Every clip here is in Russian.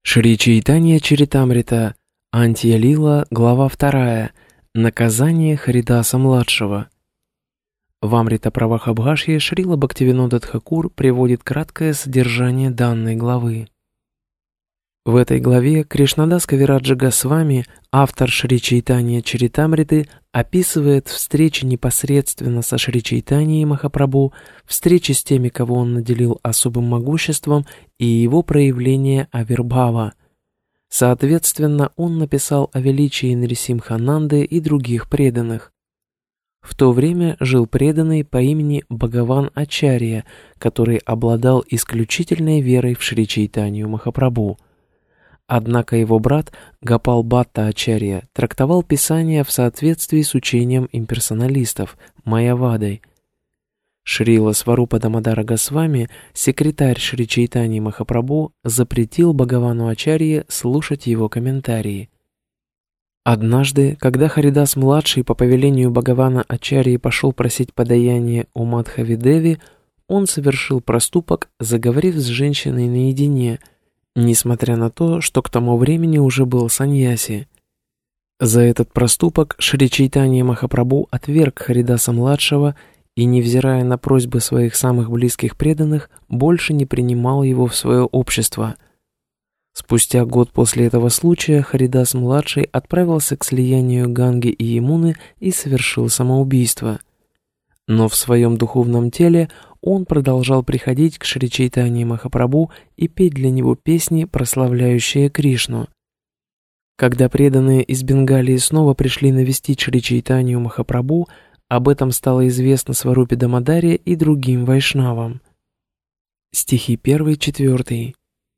Шри Чайтанья Чаритамрита, Антья-лила, глава 2. Наказание Харидаса-младшего. В Амрита-правахабхашье Шрила Бхактивинода Тхакур приводит краткое содержание данной главы. В этой главе Кришнадас Кавираджа Госвами, автор Шри Чайтанья Чаритамриты, описывает встречи непосредственно со Шри Чайтаньей Махапрабху, встречи с теми, кого он наделил особым могуществом, и его проявление авирбхава. Соответственно, он написал о величии Нарисимхананды и других преданных. В то время жил преданный по имени Бхагаван Ачарья, который обладал исключительной верой в Шри Чайтанью Махапрабху. Однако его брат Гопал Бхатта Ачарья трактовал Писание в соответствии с учением имперсоналистов, майявадой. Шрила Сварупа Дамодара Госвами, секретарь Шри Чайтаньи Махапрабху, запретил Бхагавану Ачарье слушать его комментарии. Однажды, когда Харидас-младший по повелению Бхагавана Ачарьи пошел просить подаяние у Мадхави-деви, он совершил проступок, заговорив с женщиной наедине, несмотря на то, что к тому времени уже был саньяси. За этот проступок Шри Чайтанья Махапрабху отверг Харидаса-младшего и, невзирая на просьбы своих самых близких преданных, больше не принимал его в свое общество. Спустя год после этого случая Харидас-младший отправился к слиянию Ганги и Ямуны и совершил самоубийство. Но в своем духовном теле он продолжал приходить к Шри Чайтаньи Махапрабху и петь для него песни, прославляющие Кришну. Когда преданные из Бенгалии снова пришли навестить Шри Чайтанью Махапрабху, об этом стало известно Сварупе Дамодаре и другим вайшнавам. Стихи 1-4.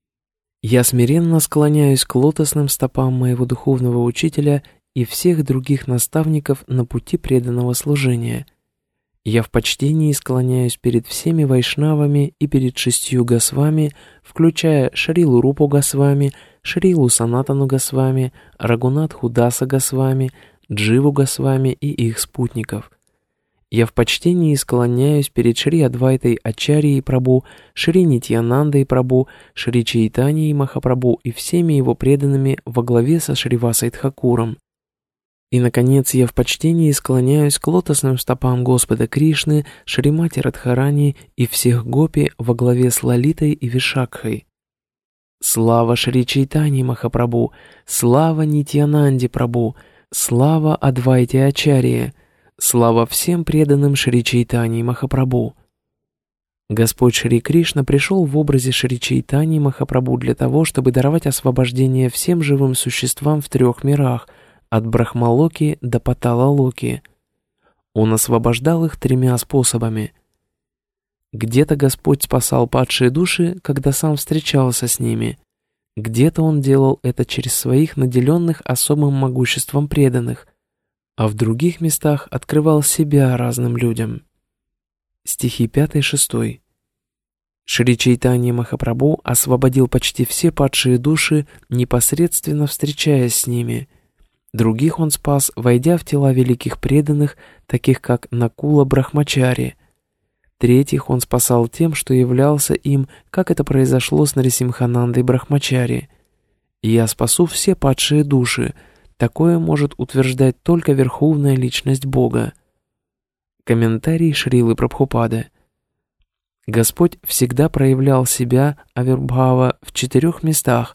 «Я смиренно склоняюсь к лотосным стопам моего духовного учителя и всех других наставников на пути преданного служения. Я в почтении склоняюсь перед всеми вайшнавами и перед 6 Госвами, включая Шрилу Рупу Госвами, Шрилу Санатану Госвами, Рагунатху Даса Госвами, Дживу Госвами и их спутников. Я в почтении склоняюсь перед Шри Адвайтой Ачарьей Прабху, Шри Нитьянандой Прабху, Шри Чайтаньей Махапрабху и всеми его преданными во главе со Шривасой Тхакуром. И, наконец, я в почтении склоняюсь к лотосным стопам Господа Кришны, Шримати Радхарани и всех гопи во главе с Лалитой и Вишакхой. Слава Шри Чайтаньи Махапрабху, слава Нитьянанде Прабху, слава Адвайте Ачарье, слава всем преданным Шри Чайтаньи Махапрабху. Господь Шри Кришна пришел в образе Шри Чайтаньи Махапрабху для того, чтобы даровать освобождение всем живым существам в 3 мирах, от Брахмалоки до Паталалоки. Он освобождал их 3 способами. Где-то Господь спасал падшие души, когда сам встречался с ними. Где-то Он делал это через своих наделенных особым могуществом преданных, а в других местах открывал себя разным людям. Стихи 5-6. Шри Чайтанья Махапрабху освободил почти все падшие души, непосредственно встречаясь с ними. Других он спас, войдя в тела великих преданных, таких как Накула Брахмачари. Третьих он спасал тем, что являлся им, как это произошло с Нарисимханандой Брахмачари. «Я спасу все падшие души», такое может утверждать только Верховная Личность Бога. Комментарий Шрилы Прабхупады. Господь всегда проявлял себя, авирбхава, в 4 местах.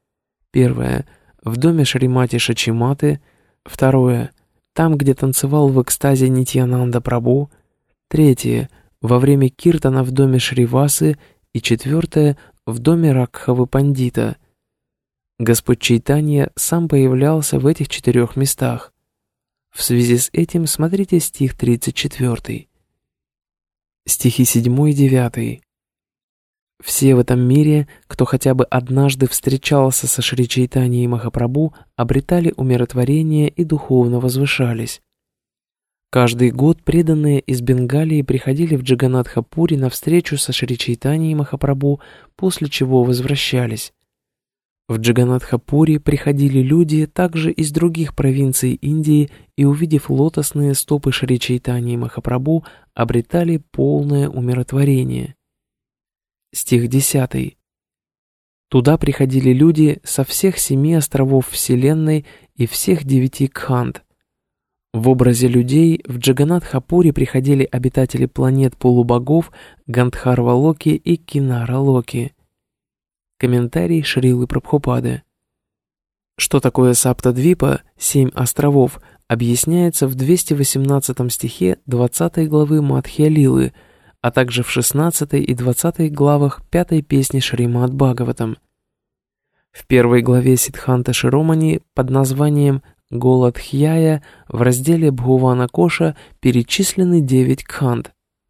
1. В доме Шримати Шачиматы. 2. Там, где танцевал в экстазе Нитьянанда Прабху. 3. Во время киртана в доме Шривасы. И 4. В доме Ракхавы Пандита. Господь Чайтанья сам появлялся в этих 4 местах. В связи с этим смотрите стих 34. Стихи 7 и 9. Все в этом мире, кто хотя бы однажды встречался со Шри Чайтаньей Махапрабху, обретали умиротворение и духовно возвышались. Каждый год преданные из Бенгалии приходили в Джаганатха-пури на встречу со Шри Чайтаньей Махапрабху, после чего возвращались. В Джаганатха-пури приходили люди также из других провинций Индии и, увидев лотосные стопы Шри Чайтаньи Махапрабху, обретали полное умиротворение. Стих 10. Туда приходили люди со всех 7 островов Вселенной и всех 9 кханд. В образе людей в Джаганнатхапуре приходили обитатели планет полубогов Гандхарва-Локи и Кинара-Локи. Комментарий Шрилы Прабхупады. Что такое Саптадвипа, 7 островов, объясняется в 218 стихе 20 главы Мадхья-лилы, а также в 16 и 20 главах 5 песни Шримад-Бхагаватам. В первой главе Сиддханта Широмани под названием Голадхьяя в разделе Бхувана Коша перечислены 9 кханд.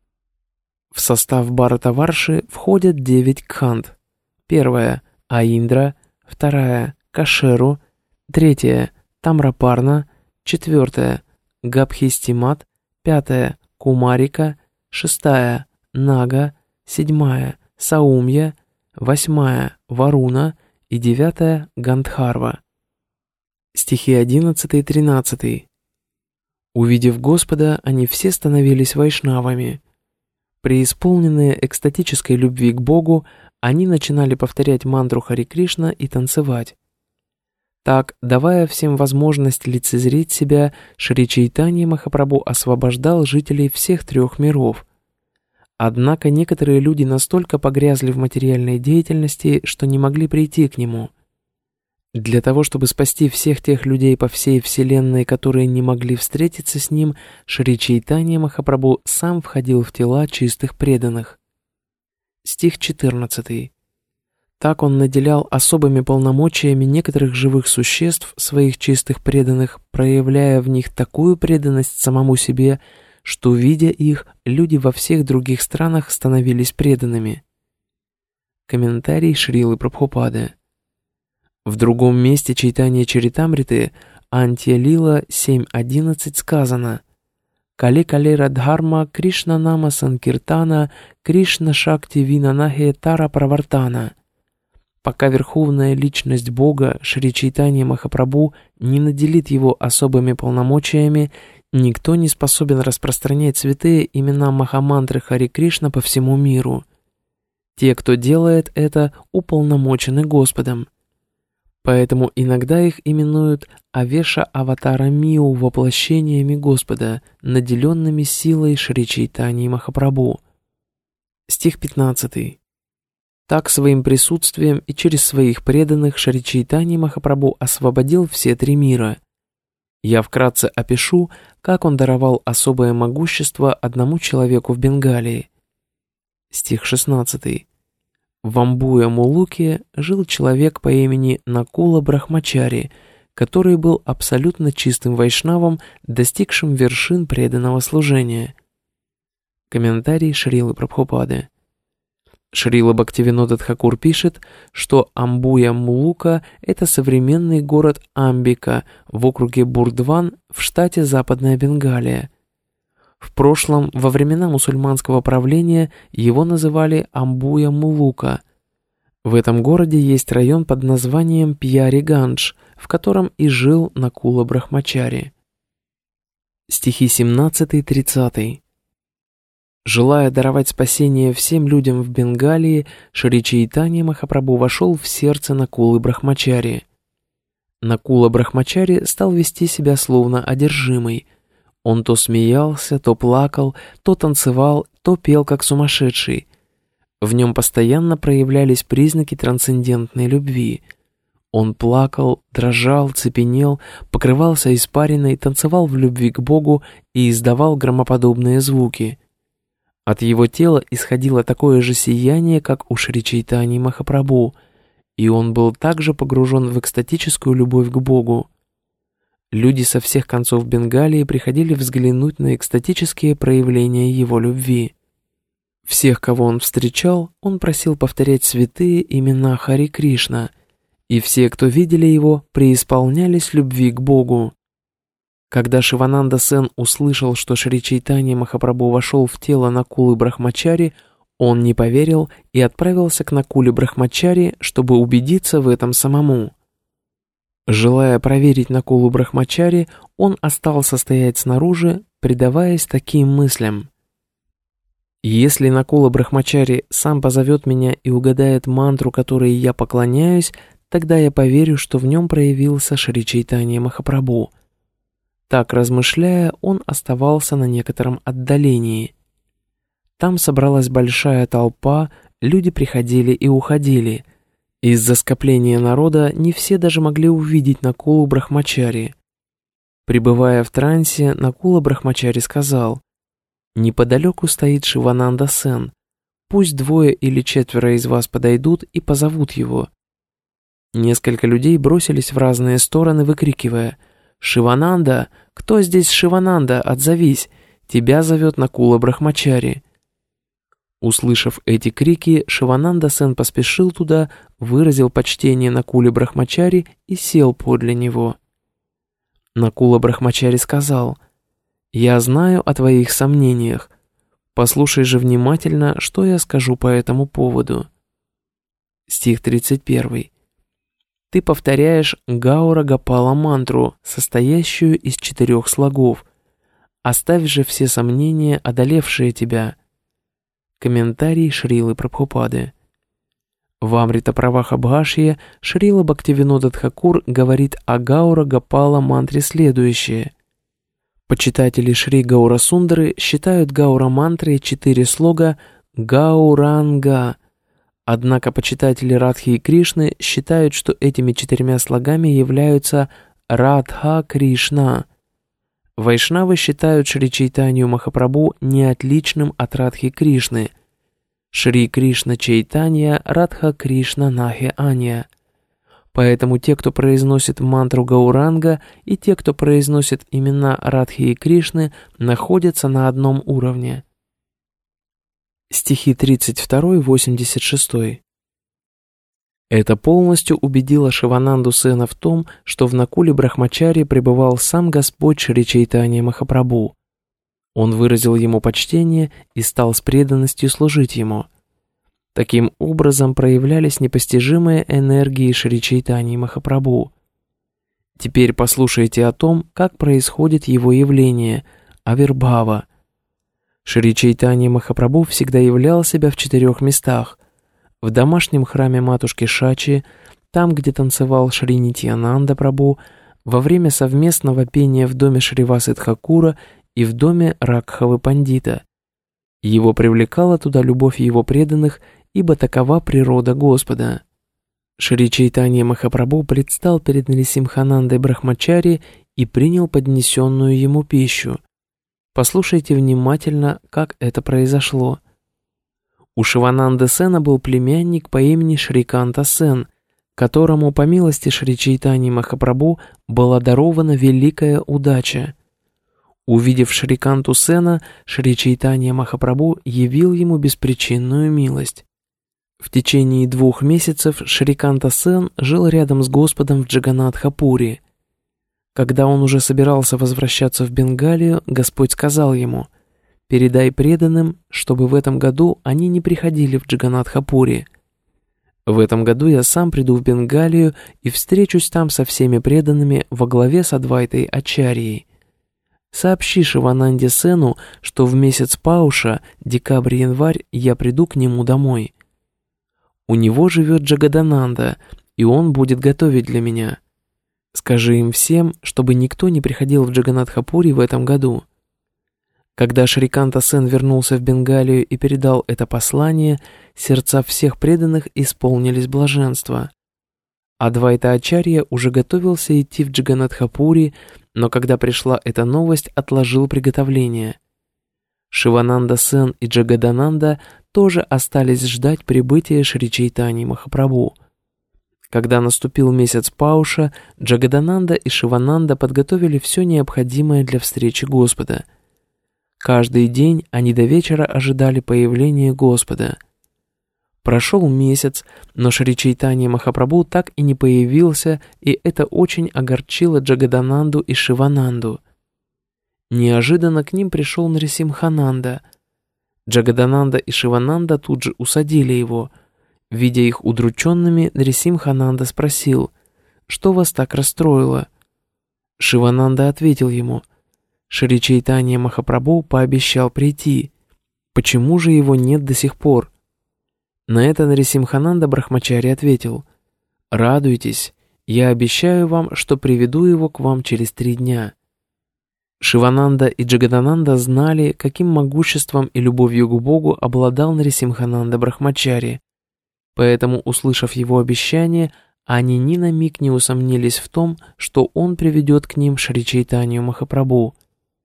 В состав Бхаратаварши входят 9 кханд. Первая – Аиндра, вторая – Кашеру, третья – Тамрапарна, четвертая – Габхистимат, пятая – Кумарика, шестая – Нага, седьмая – Саумья, восьмая – Варуна и девятая – Гандхарва. Стихи 11 и 13. Увидев Господа, они все становились вайшнавами. Преисполненные экстатической любви к Богу, они начинали повторять мантру Хари Кришна и танцевать. Так, давая всем возможность лицезреть себя, Шри Чайтанья Махапрабху освобождал жителей всех 3 миров. Однако некоторые люди настолько погрязли в материальной деятельности, что не могли прийти к нему. Для того, чтобы спасти всех тех людей по всей Вселенной, которые не могли встретиться с ним, Шри Чайтанья Махапрабху сам входил в тела чистых преданных. Стих 14. Так он наделял особыми полномочиями некоторых живых существ, своих чистых преданных, проявляя в них такую преданность самому себе, что, видя их, люди во всех других странах становились преданными. Комментарий Шрилы Прабхупады. В другом месте Чайтанья Чаритамриты Антья-лила 7.11 сказано: «Кали-кали Радхарма Кришна Нама Санкиртана Кришна Шакти Винанахе Тара Правартана». Пока Верховная Личность Бога Шри Чайтанья Махапрабху не наделит его особыми полномочиями, никто не способен распространять святые имена Махамантры Хари Кришна по всему миру. Те, кто делает это, уполномочены Господом. Поэтому иногда их именуют Авеша-аватарамиу, воплощениями Господа, наделенными силой Шри Чайтаньи Махапрабху. Стих 15. Так своим присутствием и через своих преданных Шри Чайтанья Махапрабху освободил все 3 мира. Я вкратце опишу, как он даровал особое могущество одному человеку в Бенгалии. Стих 16. В Амбуя-Мулуке жил человек по имени Накула Брахмачари, который был абсолютно чистым вайшнавом, достигшим вершин преданного служения. Комментарий Шрилы Прабхупады. Шрила Бхактивинода Тхакур пишет, что Амбуя-Мулука – это современный город Амбика в округе Бурдван в штате Западная Бенгалия. В прошлом, во времена мусульманского правления, его называли Амбуя-Мулука. В этом городе есть район под названием Пьяри-Гандж, в котором и жил Накула Брахмачари. Стихи 17-30. Желая даровать спасение всем людям в Бенгалии, Шри Чайтанья Махапрабху вошел в сердце Накулы Брахмачари. Накула Брахмачари стал вести себя словно одержимый. Он то смеялся, то плакал, то танцевал, то пел как сумасшедший. В нем постоянно проявлялись признаки трансцендентной любви. Он плакал, дрожал, цепенел, покрывался испариной, танцевал в любви к Богу и издавал громоподобные звуки. От его тела исходило такое же сияние, как у Шри Чайтаньи Махапрабху, и он был также погружен в экстатическую любовь к Богу. Люди со всех концов Бенгалии приходили взглянуть на экстатические проявления его любви. Всех, кого он встречал, он просил повторять святые имена Хари Кришна, и все, кто видели его, преисполнялись любви к Богу. Когда Шивананда Сен услышал, что Шри Чайтанья Махапрабху вошел в тело Накулы Брахмачари, он не поверил и отправился к Накуле Брахмачари, чтобы убедиться в этом самому. Желая проверить Накулу Брахмачари, он остался стоять снаружи, предаваясь таким мыслям. Если Накула Брахмачари сам позовет меня и угадает мантру, которой я поклоняюсь, тогда я поверю, что в нем проявился Шри Чайтанья Махапрабху». Так размышляя, он оставался на некотором отдалении. Там собралась большая толпа, люди приходили и уходили. Из-за скопления народа не все даже могли увидеть Накулу Брахмачари. Пребывая в трансе, Накула Брахмачари сказал: «Неподалеку стоит Шивананда Сен. Пусть 2 или 4 из вас подойдут и позовут его». Несколько людей бросились в разные стороны, выкрикивая: «Шивананда! Кто здесь Шивананда? Отзовись! Тебя зовет Накула Брахмачари!» Услышав эти крики, Шивананда Сен поспешил туда, выразил почтение Накуле Брахмачари и сел подле него. Накула Брахмачари сказал: «Я знаю о твоих сомнениях. Послушай же внимательно, что я скажу по этому поводу». Стих 31. «Ты повторяешь Гаура Гопала мантру, состоящую из 4 слогов. Оставь же все сомнения, одолевшие тебя». Комментарий Шрилы Прабхупады. В Амрита Праваха Бхашье Шрила Бхактивинода Тхакур говорит о Гаура Гопала мантре следующее. Почитатели Шри Гаура Сундары считают Гаура мантрой 4 слога Гауранга. Однако почитатели Радхи и Кришны считают, что этими 4 слогами являются Радха Кришна. Вайшнавы считают Шри Чайтанью Махапрабху неотличным от Радхи Кришны. Шри Кришна Чайтанья Радха Кришна Нахи Анья. Поэтому те, кто произносит мантру Гауранга, и те, кто произносит имена Радхи и Кришны, находятся на одном уровне. Стихи 32-86. Это полностью убедило Шивананду Сена в том, что в Накуле Брахмачари пребывал сам Господь Шри Чайтанья Махапрабху. Он выразил ему почтение и стал с преданностью служить ему. Таким образом проявлялись непостижимые энергии Шри Чайтаньи Махапрабху. Теперь послушайте о том, как происходит его явление – Авирбхава. Шри Чайтанья Махапрабху всегда являл себя в 4 местах: в домашнем храме матушки Шачи, там, где танцевал Шри Нитьянанда Прабху, во время совместного пения в доме Шривасы Тхакура и в доме Ракхавы Пандита. Его привлекала туда любовь его преданных, ибо такова природа Господа. Шри Чайтанья Махапрабху предстал перед Нарисимханандой Брахмачари и принял поднесенную ему пищу. Послушайте внимательно, как это произошло. У Шивананды Сена был племянник по имени Шриканта Сен, которому, по милости Шри Чайтаньи Махапрабху, была дарована великая удача. Увидев Шриканту Сена, Шри Чайтанья Махапрабху явил ему беспричинную милость. В течение 2 месяцев Шриканта Сен жил рядом с Господом в Джаганатха-пури. Когда он уже собирался возвращаться в Бенгалию, Господь сказал ему: «Передай преданным, чтобы в этом году они не приходили в Джаганатха-пури. В этом году я сам приду в Бенгалию и встречусь там со всеми преданными во главе с Адвайтой Ачарьей. Сообщи Шивананде Сену, что в месяц Пауша, декабрь-январь, я приду к нему домой. У него живет Джагадананда, и он будет готовить для меня. Скажи им всем, чтобы никто не приходил в Джаганатха-пури в этом году». Когда Шриканта Сен вернулся в Бенгалию и передал это послание, сердца всех преданных исполнились блаженства. Адвайта Ачарья уже готовился идти в Джаганатха-пури, но когда пришла эта новость, отложил приготовление. Шивананда Сен и Джагадананда тоже остались ждать прибытия Шри Чайтаньи Махапрабху. Когда наступил месяц Пауша, Джагадананда и Шивананда подготовили все необходимое для встречи Господа. Каждый день они до вечера ожидали появления Господа. Прошел месяц, но Шри Чайтанья Махапрабху так и не появился, и это очень огорчило Джагадананду и Шивананду. Неожиданно к ним пришел Нарисимхананда. Джагадананда и Шивананда тут же усадили его. Видя их удрученными, Нарисимхананда спросил: «Что вас так расстроило?» Шивананда ответил ему: «Шри Чайтанья Махапрабху пообещал прийти. Почему же его нет до сих пор? На это Нарисимхананда Брахмачари ответил: «Радуйтесь, я обещаю вам, что приведу его к вам через 3 дня». Шивананда и Джагадананда знали, каким могуществом и любовью к Богу обладал Нарисимхананда Брахмачари. Поэтому, услышав его обещание, они ни на миг не усомнились в том, что он приведет к ним Шри Чайтанью Махапрабху.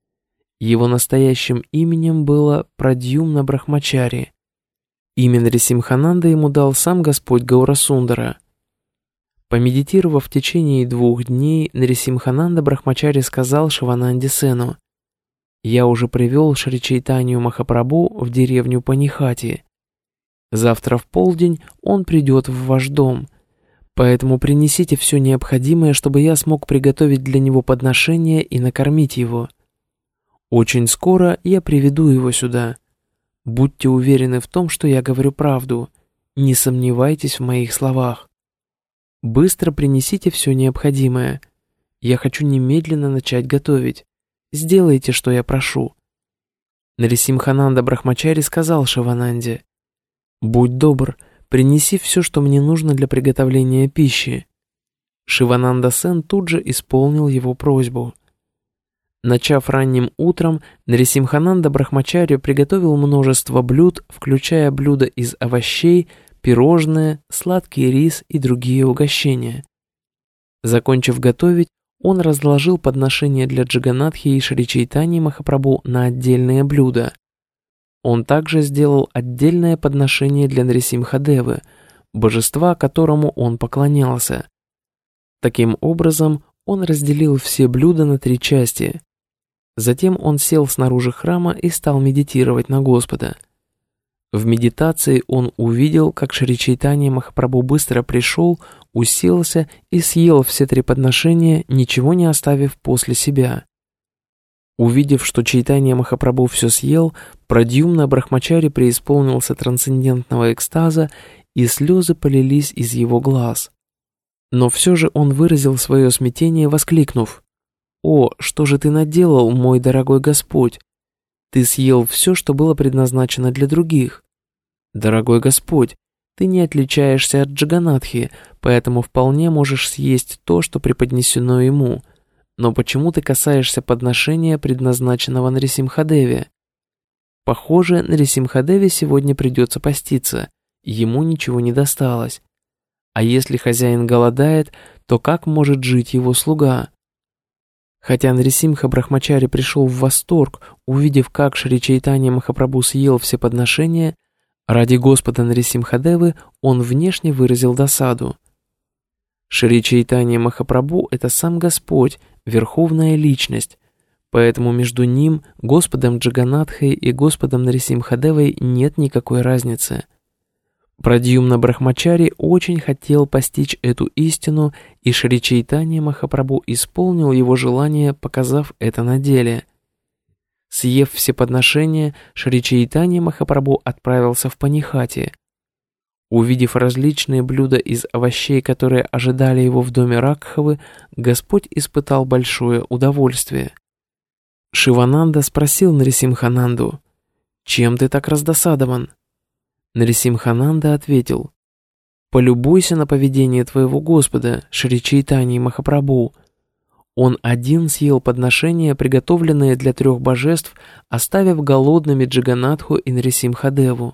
Его настоящим именем было Прадьюмна Брахмачари. Имя Нарисимхананда ему дал сам Господь Гаурасундара. Помедитировав в течение 2 дней, Нарисимхананда Брахмачари сказал Шивананде Сену: «Я уже привел Шри Чайтанью Махапрабху в деревню Панихати. Завтра в полдень он придет в ваш дом, поэтому принесите все необходимое, чтобы я смог приготовить для него подношение и накормить его. Очень скоро я приведу его сюда. Будьте уверены в том, что я говорю правду. Не сомневайтесь в моих словах. Быстро принесите все необходимое. Я хочу немедленно начать готовить. Сделайте, что я прошу». Нарисимхананда Брахмачари сказал Шивананде: «Будь добр, принеси все, что мне нужно для приготовления пищи». Шивананда Сен тут же исполнил его просьбу. Начав ранним утром, Нарисимхананда Брахмачари приготовил множество блюд, включая блюда из овощей, пирожные, сладкий рис и другие угощения. Закончив готовить, он разложил подношения для Джаганатхи и Шри Чайтаньи Махапрабху на отдельные блюда. Он также сделал отдельное подношение для Нарисимхадевы, божества, которому он поклонялся. Таким образом, он разделил все блюда на 3 части. Затем он сел снаружи храма и стал медитировать на Господа. В медитации он увидел, как Шри Чайтанья Махапрабху быстро пришел, уселся и съел все 3 подношения, ничего не оставив после себя. Увидев, что Чайтанья Махапрабху все съел, Прадьюмна Брахмачари преисполнился трансцендентного экстаза, и слезы полились из его глаз. Но все же он выразил свое смятение, воскликнув: «О, что же ты наделал, мой дорогой Господь? Ты съел все, что было предназначено для других. Дорогой Господь, ты не отличаешься от Джаганатхи, поэтому вполне можешь съесть то, что преподнесено ему. Но почему ты касаешься подношения, предназначенного Нарисимхадеве? Похоже, Нарисимхадеве сегодня придется поститься, ему ничего не досталось. А если хозяин голодает, то как может жить его слуга?» Хотя Нарисимха Брахмачари пришел в восторг, увидев, как Шри Чайтанья Махапрабху съел все подношения, ради Господа Нарисимхадевы он внешне выразил досаду. Шри Чайтанья Махапрабху — это сам Господь, Верховная Личность, поэтому между ним, Господом Джаганатхой и Господом Нарисимхадевой нет никакой разницы. Прадьюмна Брахмачари очень хотел постичь эту истину, и Шри Чайтанья Махапрабху исполнил его желание, показав это на деле. Съев все подношения, Шри Чайтанья Махапрабху отправился в Панихати. Увидев различные блюда из овощей, которые ожидали его в доме Ракхавы, Господь испытал большое удовольствие. Шивананда спросил Нарисимхананду: «Чем ты так раздосадован?» Нарисимхананда ответил: «Полюбуйся на поведение твоего Господа, Шри Чайтаньи Махапрабху. Он один съел подношения, приготовленные для 3 божеств, оставив голодными Джаганатху и Нарисимхадеву».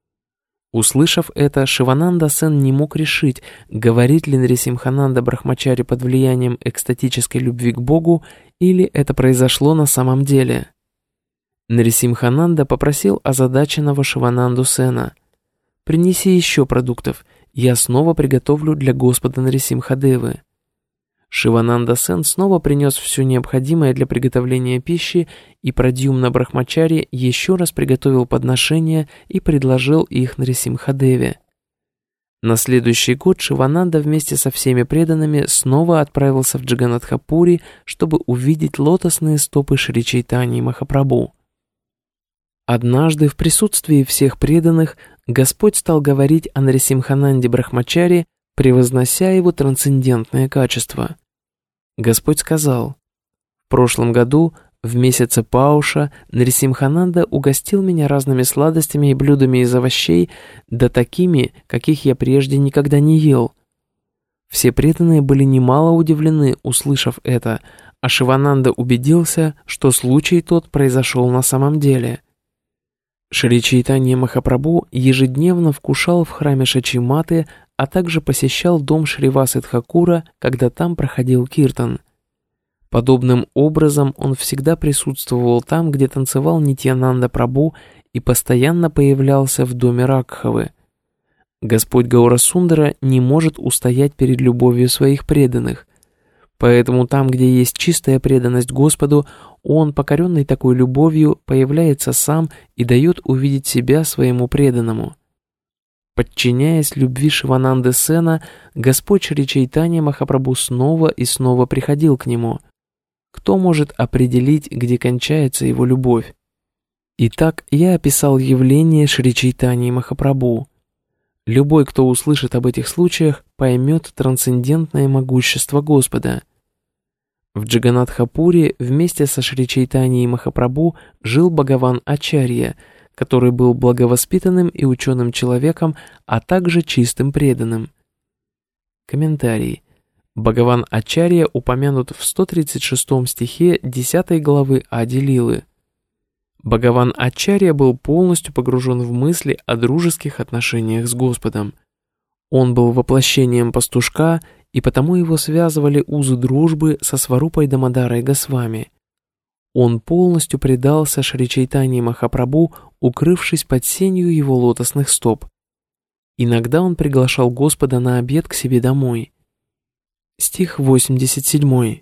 Услышав это, Шивананда Сен не мог решить, говорит ли Нарисимхананда Брахмачари под влиянием экстатической любви к Богу, или это произошло на самом деле. Нарисимхананда попросил озадаченного Шивананду Сена: «Принеси еще продуктов, я снова приготовлю для Господа Нарисимхадевы». Шивананда Сен снова принес все необходимое для приготовления пищи, и Прадьюмна Брахмачари еще раз приготовил подношения и предложил их Нарисимхадеве. На следующий год Шивананда вместе со всеми преданными снова отправился в Джаганатхапури, чтобы увидеть лотосные стопы Шри Чайтаньи Махапрабху. Однажды в присутствии всех преданных Господь стал говорить о Нарисимхананде Брахмачари, превознося его трансцендентные качества. Господь сказал: «В прошлом году В месяце Пауша Нарисимхананда угостил меня разными сладостями и блюдами из овощей, да такими, каких я прежде никогда не ел. Все преданные были немало удивлены, услышав это, а Шивананда убедился, что случай тот произошел на самом деле. Шри Чайтанья Махапрабху ежедневно вкушал в храме Шачиматы, а также посещал дом Шривасы Тхакура, когда там проходил киртан. Подобным образом он всегда присутствовал там, где танцевал Нитьянанда Прабху, и постоянно появлялся в доме Ракхавы. Господь Гаурасундара не может устоять перед любовью своих преданных, поэтому там, где есть чистая преданность Господу, Он, покоренный такой любовью, появляется сам и дает увидеть себя своему преданному. Подчиняясь любви Шивананды Сена, Господь Шри Чайтанья Махапрабху снова и снова приходил к нему. Кто может определить, где кончается его любовь? Итак, я описал явление Шри Чайтаньи Махапрабху. Любой, кто услышит об этих случаях, поймет трансцендентное могущество Господа. В Джаганатхапуре вместе со Шри Чайтаньей Махапрабху жил Бхагаван Ачарья, который был благовоспитанным и ученым человеком, а также чистым преданным. Комментарий. Бхагаван Ачарья упомянут в 136 стихе 10 главы Ади Лилы. Бхагаван Ачарья был полностью погружен в мысли о дружеских отношениях с Господом. Он был воплощением пастушка, и потому его связывали узы дружбы со Сварупой Дамодарой Госвами. Он полностью предался Шри Чайтанье Махапрабху, укрывшись под сенью его лотосных стоп. Иногда он приглашал Господа на обед к себе домой. Стих 87.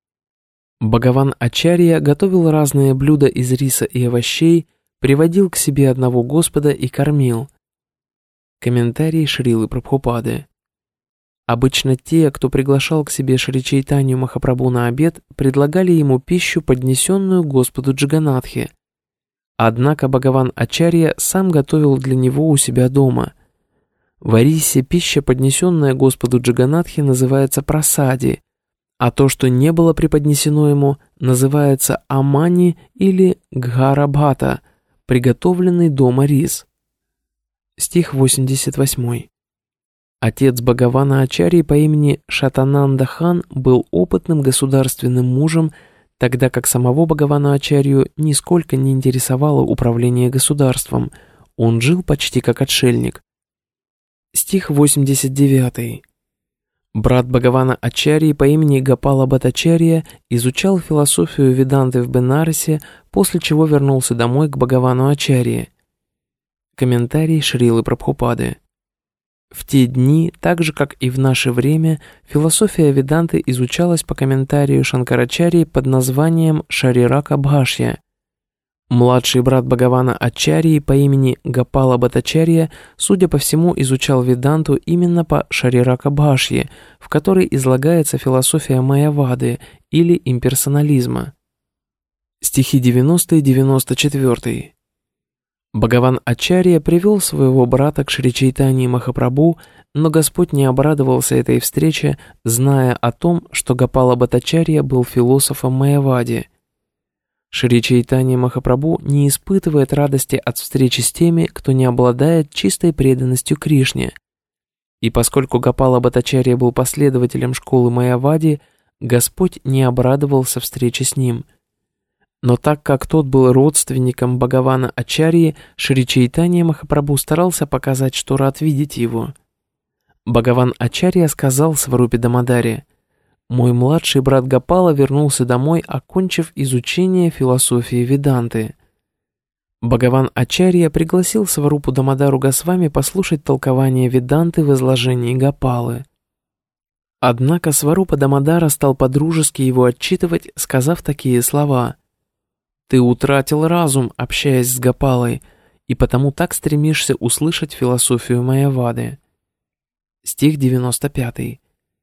Бхагаван Ачарья готовил разные блюда из риса и овощей, приводил к себе одного Господа и кормил. Комментарий Шрилы Прабхупады. Обычно те, кто приглашал к себе Шри Чайтанью Махапрабху на обед, предлагали ему пищу, поднесенную Господу Джаганатхе. Однако Бхагаван Ачарья сам готовил для него у себя дома. В арисе пища, поднесенная Господу Джаганатхе, называется прасади, а то, что не было преподнесено ему, называется амани или гхарабхата, приготовленный дома рис. Стих 88. Отец Бхагавана Ачарьи по имени Шатананда Хан был опытным государственным мужем, тогда как самого Бхагавана Ачарью нисколько не интересовало управление государством, он жил почти как отшельник. Стих 89. Брат Бхагавана Ачарьи по имени Гопала Бхаттачарья изучал философию Веданты в Бенарасе, после чего вернулся домой к Бхагавану Ачарье. Комментарий Шрилы Прабхупады. В те дни, так же как и в наше время, философия Веданты изучалась по комментарию Шанкарачарьи под названием Шарирака Бхашья. Младший брат Бхагавана Ачарьи по имени Гопала Бхаттачарья, судя по всему, изучал Веданту именно по Шарирака Бхашье, в которой излагается философия Майявады или имперсонализма. Стихи 90 и 94. Бхагаван Ачарья привел своего брата к Шри Чайтаньи Махапрабху, но Господь не обрадовался этой встрече, зная о том, что Гопала Бхаттачарья был философом Майявади. Шри Чайтанья Махапрабху не испытывает радости от встречи с теми, кто не обладает чистой преданностью Кришне. И поскольку Гопала Бхаттачарья был последователем школы Майявади, Господь не обрадовался встрече с ним. Но так как тот был родственником Бхагавана Ачарьи, Шри Чайтанья Махапрабху старался показать, что рад видеть его. Бхагаван Ачарья сказал Сварупе Дамадаре: «Мой младший брат Гопала вернулся домой, окончив изучение философии Веданты». Бхагаван Ачарья пригласил Сварупу Дамадару Госвами послушать толкование Веданты в изложении Гопалы. Однако Сварупа Дамадара стал по-дружески его отчитывать, сказав такие слова: «Ты утратил разум, общаясь с Гопалой, и потому так стремишься услышать философию Майявады». Стих 95.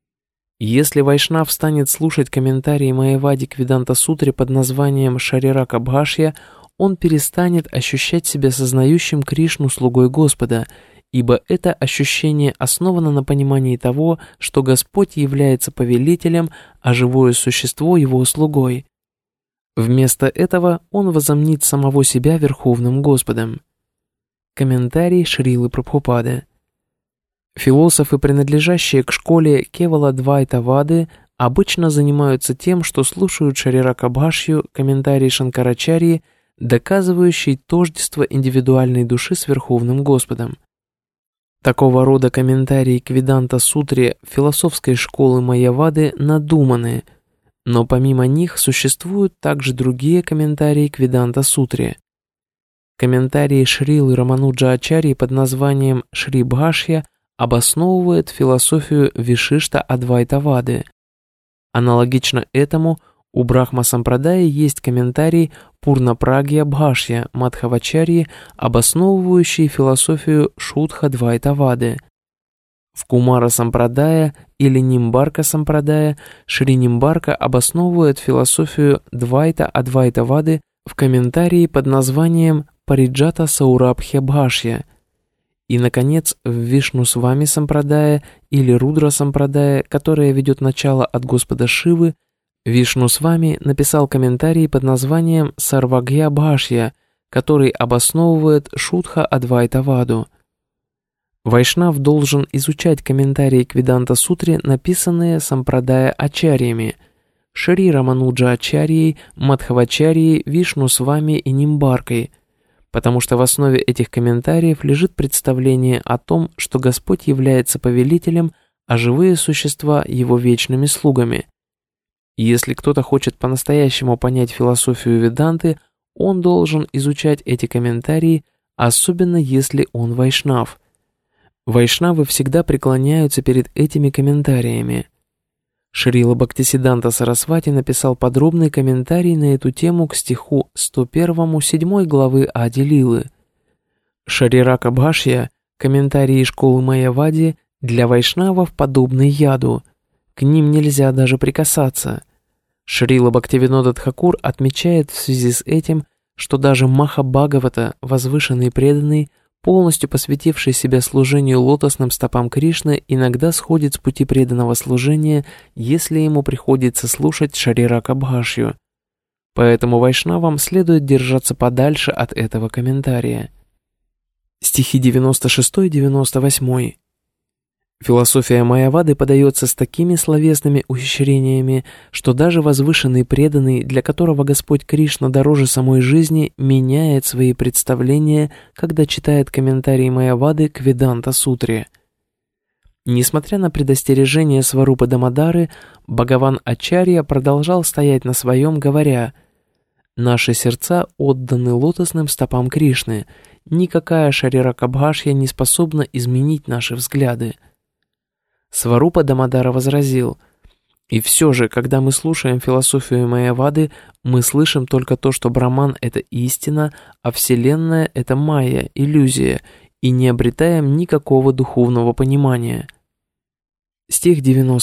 Если Вайшнав станет слушать комментарии Майявади к Веданта-сутре под названием Шарирака Бхашья, он перестанет ощущать себя сознающим Кришну слугой Господа, ибо это ощущение основано на понимании того, что Господь является повелителем, а живое существо его слугой. Вместо этого он возомнит самого себя Верховным Господом. Комментарий Шрилы Прабхупады. Философы, принадлежащие к школе Кеваладвайтавады, обычно занимаются тем, что слушают Шариракабхашью, комментарий Шанкарачарьи, доказывающий тождество индивидуальной души с Верховным Господом. Такого рода комментарии к Веданта-сутре философской школы Майявады надуманы, но помимо них существуют также другие комментарии к Веданта-сутре. Комментарии Шрилы Рамануджа-ачарьи под названием Шри-Бхашья обосновывает философию Вишишта-Адвайтавады. Аналогично этому у Брахма-сампрадаи есть комментарий Пурна-Прагья-Бхашья Мадхавачарьи, обосновывающий философию Шудха-Двайтавады. В Кумара-сампрадая или Нимбарка-сампрадая Шри Нимбарка обосновывает философию Двайта-Адвайтавады в комментарии под названием Париджата-Саурабхья-Бхашья. И, наконец, в Вишну-Свами-сампрадая или Рудра-сампрадая, которая ведет начало от Господа Шивы, Вишну-Свами написал комментарий под названием Сарвагья-Бхашья, который обосновывает Шудха-Адвайтаваду. Вайшнав должен изучать комментарии к Веданта-сутре, написанные сампрадая-ачарьями, Шри Рамануджа-ачарьей, Мадхавачарьей, Вишну-Свами и Нимбаркой, потому что в основе этих комментариев лежит представление о том, что Господь является повелителем, а живые существа – его вечными слугами. И если кто-то хочет по-настоящему понять философию Веданты, он должен изучать эти комментарии, особенно если он вайшнав. Вайшнавы всегда преклоняются перед этими комментариями. Шрила Бхактисиддханта Сарасвати написал подробный комментарий на эту тему к стиху 101 7 главы Ади-лилы. Шарирака-бхашья, комментарии школы Майявади, для вайшнавов подобны яду, к ним нельзя даже прикасаться. Шрила Бхактивинода Тхакур отмечает в связи с этим, что даже Махабхагавата, возвышенный преданный, полностью посвятивший себя служению лотосным стопам Кришны, иногда сходит с пути преданного служения, если ему приходится слушать Шарирака-бхашью. Поэтому вайшнавам следует держаться подальше от этого комментария. Стихи 96-98. Философия Майявады подается с такими словесными ухищрениями, что даже возвышенный преданный, для которого Господь Кришна дороже самой жизни, меняет свои представления, когда читает комментарии Майявады к Веданта-сутре. Несмотря на предостережение Сварупы Дамодары, Бхагаван Ачарья продолжал стоять на своем, говоря: «Наши сердца отданы лотосным стопам Кришны, никакая Шариракабхашья не способна изменить наши взгляды». Сварупа Дамодара возразил: «И все же, когда мы слушаем философию Майявады, мы слышим только то, что Браман — это истина, а Вселенная — это майя, иллюзия, и не обретаем никакого духовного понимания». Стих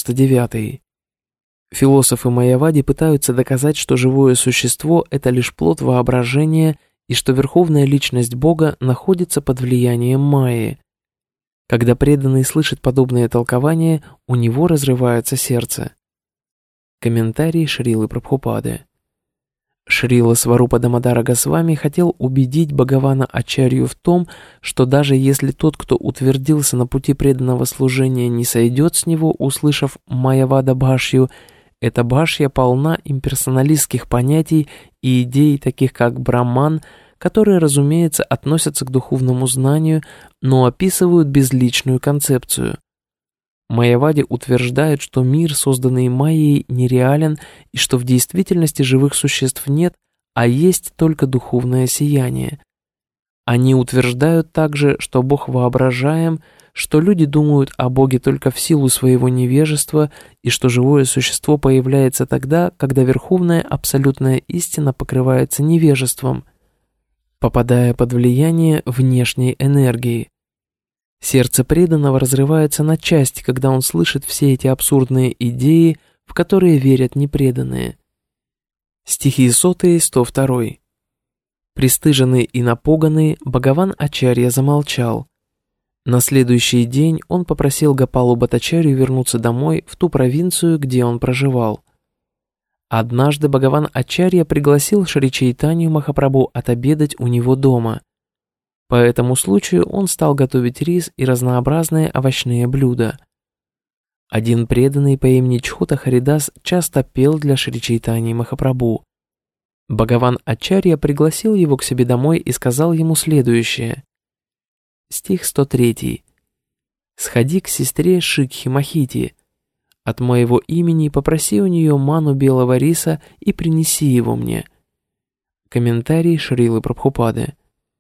99. Философы Майявади пытаются доказать, что живое существо — это лишь плод воображения и что верховная личность Бога находится под влиянием майи. Когда преданный слышит подобное толкование, у него разрывается сердце. Комментарий Шрилы Прабхупады. Шрила Сварупа Дамодара Госвами хотел убедить Бхагавана Ачарью в том, что даже если тот, кто утвердился на пути преданного служения, не сойдет с него, услышав Майявада Бхашью, эта Бхашья полна имперсоналистских понятий и идей, таких как Браман, которые, разумеется, относятся к духовному знанию, но описывают безличную концепцию. Майявади утверждают, что мир, созданный Майей, нереален и что в действительности живых существ нет, а есть только духовное сияние. Они утверждают также, что Бог воображаем, что люди думают о Боге только в силу своего невежества и что живое существо появляется тогда, когда верховная абсолютная истина покрывается невежеством, попадая под влияние внешней энергии. Сердце преданного разрывается на части, когда он слышит все эти абсурдные идеи, в которые верят непреданные. Стихи 100-102. Пристыженный и напуганный, Бхагаван Ачарья замолчал. На следующий день он попросил Гопалу Бхаттачарью вернуться домой в ту провинцию, где он проживал. Однажды Бхагаван Ачарья пригласил Шри Чайтанью Махапрабху отобедать у него дома. По этому случаю он стал готовить рис и разнообразные овощные блюда. Один преданный по имени Чхота Харидас часто пел для Шри Чайтаньи Махапрабху. Бхагаван Ачарья пригласил его к себе домой и сказал ему следующее. Стих 103. «Сходи к сестре Шикхи Махити. От моего имени попроси у нее ману белого риса и принеси его мне». Комментарий Шрилы Прабхупады.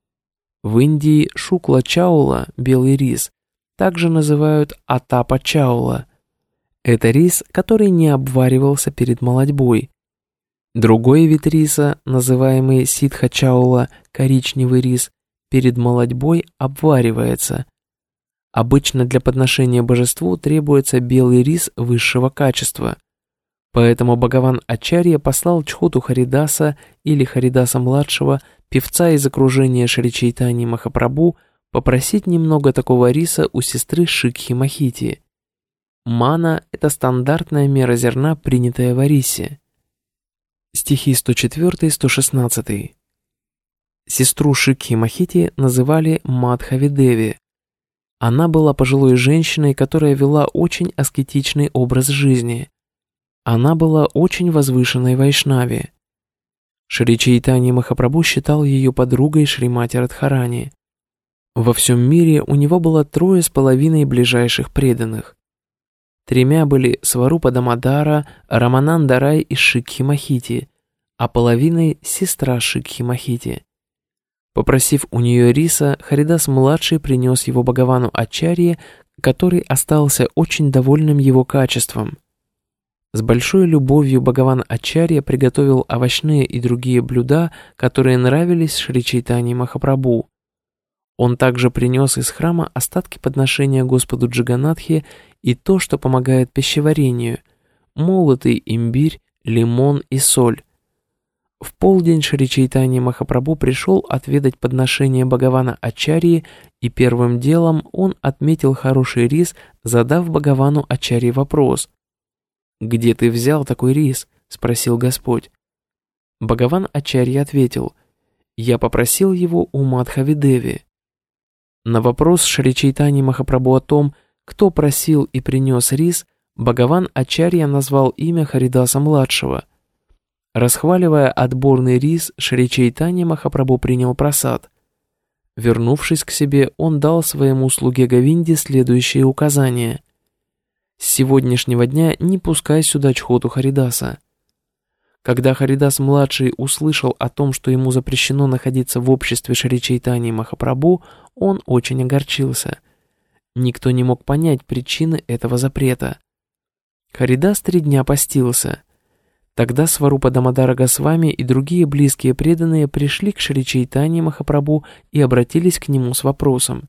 В Индии шукла чаула, белый рис, также называют атапа чаула. Это рис, который не обваривался перед молотьбой. Другой вид риса, называемый ситха чаула, коричневый рис, перед молотьбой обваривается. Обычно для подношения божеству требуется белый рис высшего качества. Поэтому Бхагаван Ачарья послал Чхоту Харидаса или Харидаса-младшего, певца из окружения Шри Чайтаньи Махапрабху, попросить немного такого риса у сестры Шикхи Махити. Мана – это стандартная мера зерна, принятая в рисе. Стихи 104-116. Сестру Шикхи Махити называли Мадхави-деви. Она была пожилой женщиной, которая вела очень аскетичный образ жизни. Она была очень возвышенной вайшнави. Шри Чайтанья Махапрабху считал ее подругой Шримати Радхарани. Во всем мире у него было 3,5 ближайших преданных. 3 были Сварупа Дамодара, Рамананда Рай и Шикхи Махити, а половиной — сестра Шикхи Махити. Попросив у нее риса, Харидас-младший принес его Бхагавану Ачарье, который остался очень довольным его качеством. С большой любовью Бхагаван Ачарья приготовил овощные и другие блюда, которые нравились Шри Чайтаньи Махапрабху. Он также принес из храма остатки подношения Господу Джаганатхе и то, что помогает пищеварению – молотый имбирь, лимон и соль. В полдень Шри Чайтанья Махапрабху пришел отведать подношение Бхагавана Ачарьи, и первым делом он отметил хороший рис, задав Бхагавану Ачарье вопрос. «Где ты взял такой рис?» – спросил Господь. Бхагаван Ачарья ответил: «Я попросил его у Мадхави-деви». На вопрос Шри Чайтаньи Махапрабху о том, кто просил и принес рис, Бхагаван Ачарья назвал имя Харидаса-младшего. Расхваливая отборный рис, Шри Чайтанья Махапрабху принял прасад. Вернувшись к себе, он дал своему слуге Говинде следующие указания. «С сегодняшнего дня не пускай сюда Чхоту Харидаса». Когда Харидас-младший услышал о том, что ему запрещено находиться в обществе Шри Чайтаньи Махапрабху, он очень огорчился. Никто не мог понять причины этого запрета. Харидас 3 дня постился. Тогда Сварупа Дамодара Госвами и другие близкие преданные пришли к Шри Чайтаньи Махапрабху и обратились к нему с вопросом: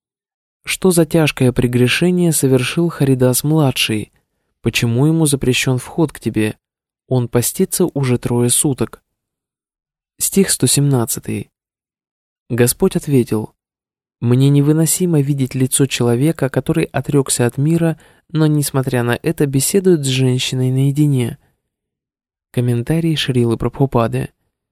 что за тяжкое прегрешение совершил Харидас-младший? Почему ему запрещен вход к тебе? Он постится уже 3 суток. Стих 117. Господь ответил: «Мне невыносимо видеть лицо человека, который отрекся от мира, но, несмотря на это, беседует с женщиной наедине». Комментарий Шрилы Прабхупады.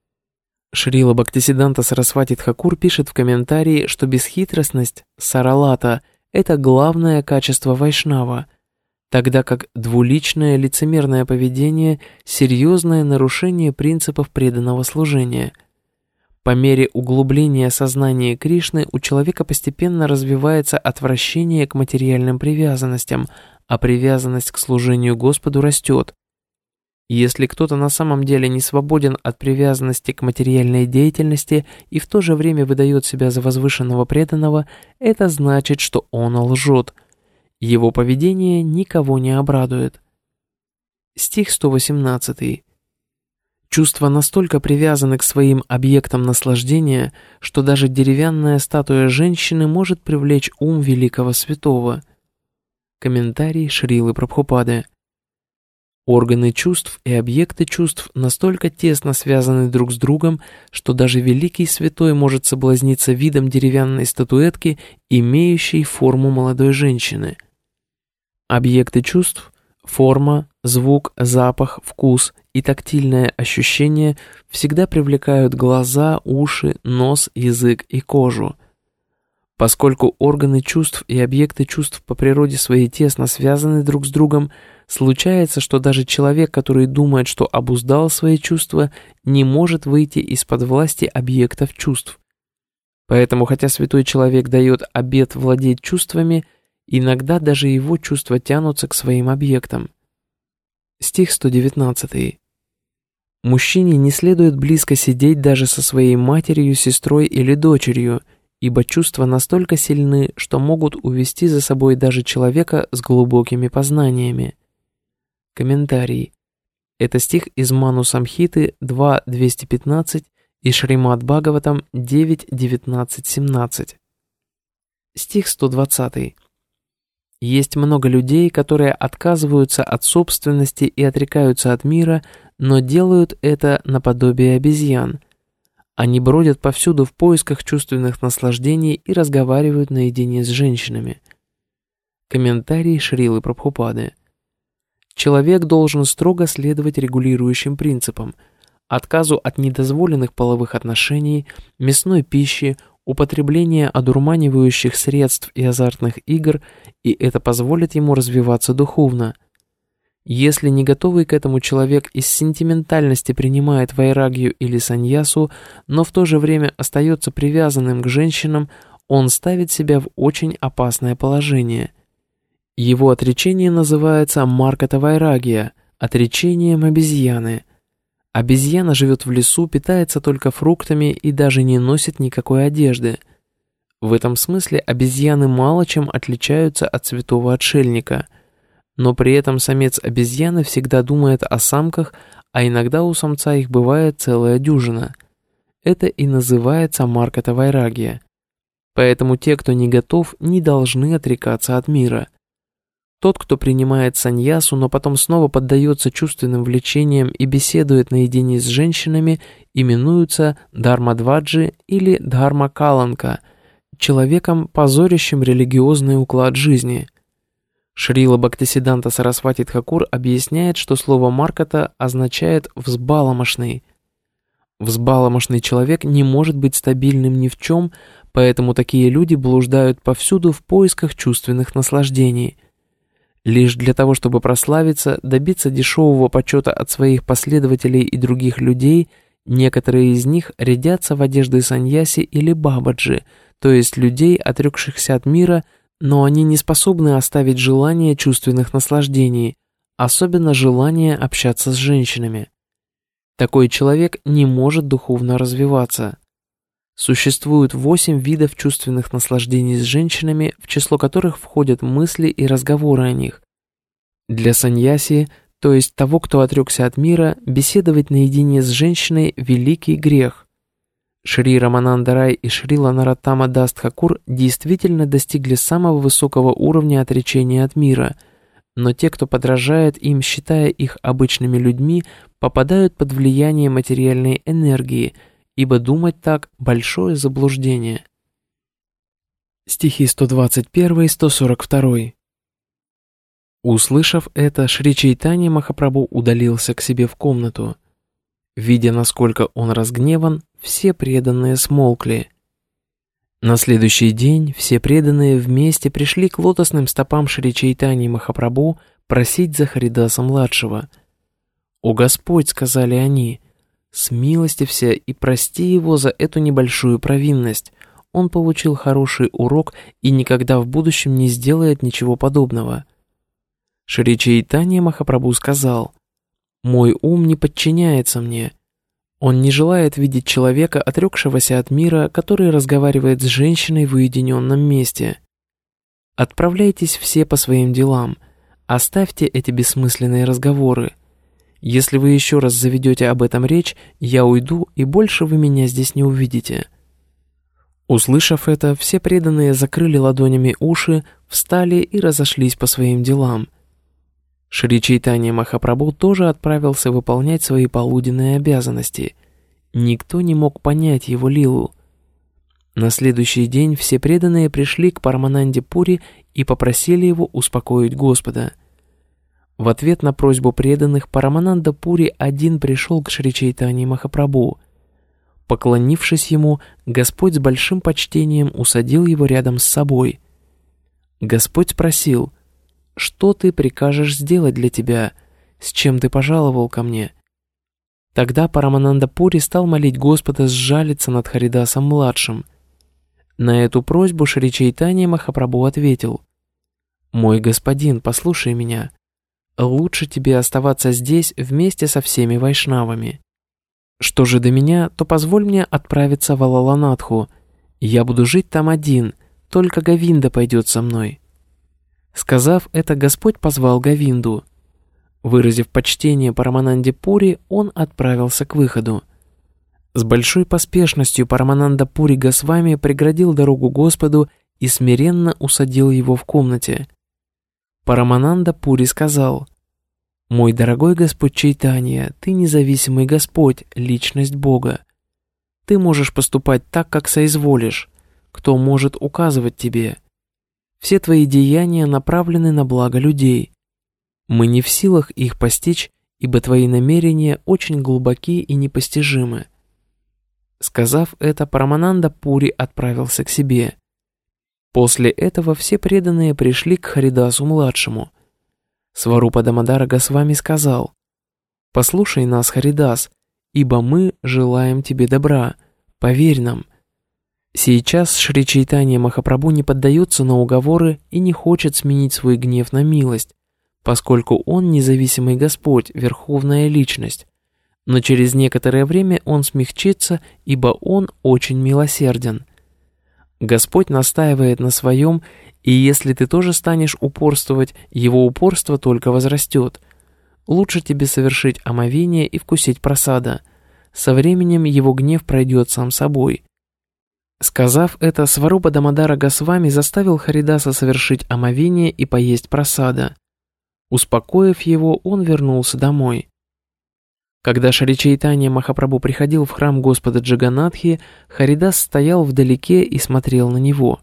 Шрила Бхактисиддханта Сарасвати Тхакур пишет в комментарии, что бесхитростность, саралата – это главное качество вайшнава, тогда как двуличное лицемерное поведение – серьезное нарушение принципов преданного служения. По мере углубления сознания Кришны у человека постепенно развивается отвращение к материальным привязанностям, а привязанность к служению Господу растет. Если кто-то на самом деле не свободен от привязанности к материальной деятельности и в то же время выдает себя за возвышенного преданного, это значит, что он лжет. Его поведение никого не обрадует. Стих 118. Чувства настолько привязаны к своим объектам наслаждения, что даже деревянная статуя женщины может привлечь ум великого святого. Комментарий Шрилы Прабхупады. Органы чувств и объекты чувств настолько тесно связаны друг с другом, что даже великий святой может соблазниться видом деревянной статуэтки, имеющей форму молодой женщины. Объекты чувств Форма, звук, запах, вкус и тактильное ощущение всегда привлекают глаза, уши, нос, язык и кожу. Поскольку органы чувств и объекты чувств по природе своей тесно связаны друг с другом, случается, что даже человек, который думает, что обуздал свои чувства, не может выйти из-под власти объектов чувств. Поэтому, хотя святой человек дает обет владеть чувствами, иногда даже его чувства тянутся к своим объектам. Стих 119. Мужчине не следует близко сидеть даже со своей матерью, сестрой или дочерью, ибо чувства настолько сильны, что могут увести за собой даже человека с глубокими познаниями. Комментарий. Это стих из Ману Самхиты 2.215 и Шримад Бхагаватам 9.19-17. Стих 120. Есть много людей, которые отказываются от собственности и отрекаются от мира, но делают это наподобие обезьян. Они бродят повсюду в поисках чувственных наслаждений и разговаривают наедине с женщинами. Комментарий Шрилы Прабхупады. Человек должен строго следовать регулирующим принципам: отказу от недозволенных половых отношений, мясной пищи, употребления одурманивающих средств и азартных игр, и это позволит ему развиваться духовно. Если не готовый к этому человек из сентиментальности принимает вайрагью или саньясу, но в то же время остается привязанным к женщинам, он ставит себя в очень опасное положение. Его отречение называется марката вайрагия, отречением обезьяны. Обезьяна живет в лесу, питается только фруктами и даже не носит никакой одежды. В этом смысле обезьяны мало чем отличаются от святого отшельника. Но при этом самец обезьяны всегда думает о самках, а иногда у самца их бывает целая дюжина. Это и называется марката вайрагия. Поэтому те, кто не готов, не должны отрекаться от мира. Тот, кто принимает саньясу, но потом снова поддается чувственным влечениям и беседует наедине с женщинами, именуются дхармадваджи или дхармакаланка, человеком, позорящим религиозный уклад жизни. Шрила Бхактисиддханта Сарасвати Тхакур объясняет, что слово «марката» означает «взбаламошный». Взбаламошный человек не может быть стабильным ни в чем, поэтому такие люди блуждают повсюду в поисках чувственных наслаждений. Лишь для того, чтобы прославиться, добиться дешевого почета от своих последователей и других людей, некоторые из них рядятся в одежды саньяси или бабаджи, то есть людей, отрекшихся от мира, но они не способны оставить желание чувственных наслаждений, особенно желание общаться с женщинами. Такой человек не может духовно развиваться. Существует 8 видов чувственных наслаждений с женщинами, в число которых входят мысли и разговоры о них. Для саньяси, то есть того, кто отрекся от мира, беседовать наедине с женщиной – великий грех. Шри Рамананда Рай и Шрила Нароттама Дас Тхакур действительно достигли самого высокого уровня отречения от мира, но те, кто подражает им, считая их обычными людьми, попадают под влияние материальной энергии, ибо думать так – большое заблуждение. Стихи 121 и 142. Услышав это, Шри Чайтанья Махапрабху удалился к себе в комнату. Видя, насколько он разгневан, все преданные смолкли. На следующий день все преданные вместе пришли к лотосным стопам Шри Чайтаньи Махапрабху просить за Харидаса-младшего. «О Господь», — сказали они, — «смилостивься и прости его за эту небольшую провинность. Он получил хороший урок и никогда в будущем не сделает ничего подобного». Шри Чайтанья Махапрабху сказал: «Мой ум не подчиняется мне. Он не желает видеть человека, отрекшегося от мира, который разговаривает с женщиной в уединенном месте. Отправляйтесь все по своим делам, оставьте эти бессмысленные разговоры. Если вы еще раз заведете об этом речь, я уйду, и больше вы меня здесь не увидите». Услышав это, все преданные закрыли ладонями уши, встали и разошлись по своим делам. Шри Чайтанья Махапрабху тоже отправился выполнять свои полуденные обязанности. Никто не мог понять его лилу. На следующий день все преданные пришли к Парамананде Пури и попросили его успокоить Господа. В ответ на просьбу преданных Парамананда Пури один пришел к Шри Чайтанье Махапрабху. Поклонившись ему, Господь с большим почтением усадил его рядом с собой. Господь спросил: «Что ты прикажешь сделать для тебя? С чем ты пожаловал ко мне?» Тогда Парамананда Пури стал молить Господа сжалиться над Харидасом-младшим. На эту просьбу Шри Чайтанье Махапрабху ответил: «Мой господин, послушай меня. Лучше тебе оставаться здесь вместе со всеми вайшнавами. Что же до меня, то позволь мне отправиться в Алаланадху. Я буду жить там один, только Говинда пойдет со мной». Сказав это, Господь позвал Говинду. Выразив почтение Парамананде Пури, он отправился к выходу. С большой поспешностью Парамананда Пури Госвами преградил дорогу Господу и смиренно усадил его в комнате. Парамананда Пури сказал: «Мой дорогой Господь Чайтанья, ты независимый Господь, личность Бога. Ты можешь поступать так, как соизволишь. Кто может указывать тебе? Все твои деяния направлены на благо людей. Мы не в силах их постичь, ибо твои намерения очень глубоки и непостижимы». Сказав это, Парамананда Пури отправился к себе. После этого все преданные пришли к Харидасу-младшему. Сварупа Дамодара Госвами сказал: «Послушай нас, Харидас, ибо мы желаем тебе добра, поверь нам». Сейчас Шри Чайтанья Махапрабху не поддается на уговоры и не хочет сменить свой гнев на милость, поскольку он независимый Господь, верховная личность. Но через некоторое время он смягчится, ибо он очень милосерден. Господь настаивает на своем, и если ты тоже станешь упорствовать, его упорство только возрастет. Лучше тебе совершить омовение и вкусить прасада. Со временем его гнев пройдет сам собой. Сказав это, Сварупа Дамодара Госвами заставил Харидаса совершить омовение и поесть прасада. Успокоив его, он вернулся домой. Когда Шри Чайтанья Махапрабху приходил в храм Господа Джаганатхи, Харидас стоял вдалеке и смотрел на него.